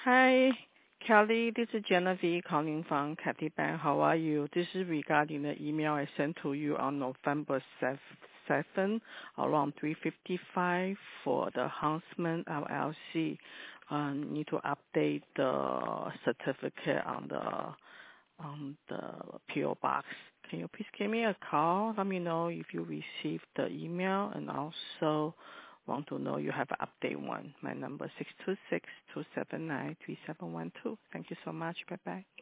Hi, Kelly. This is Genevieve calling from Cathay Bank. How are you? This is regarding the email I sent to you on November 7th around 3:55 for the Huntsman LLC. Need to update the certificate on the PO box. Can you please give me a call? Let me know if you received the email, and also want to know you have an update one. My number 626-279-3712. Thank you so much. Bye-bye.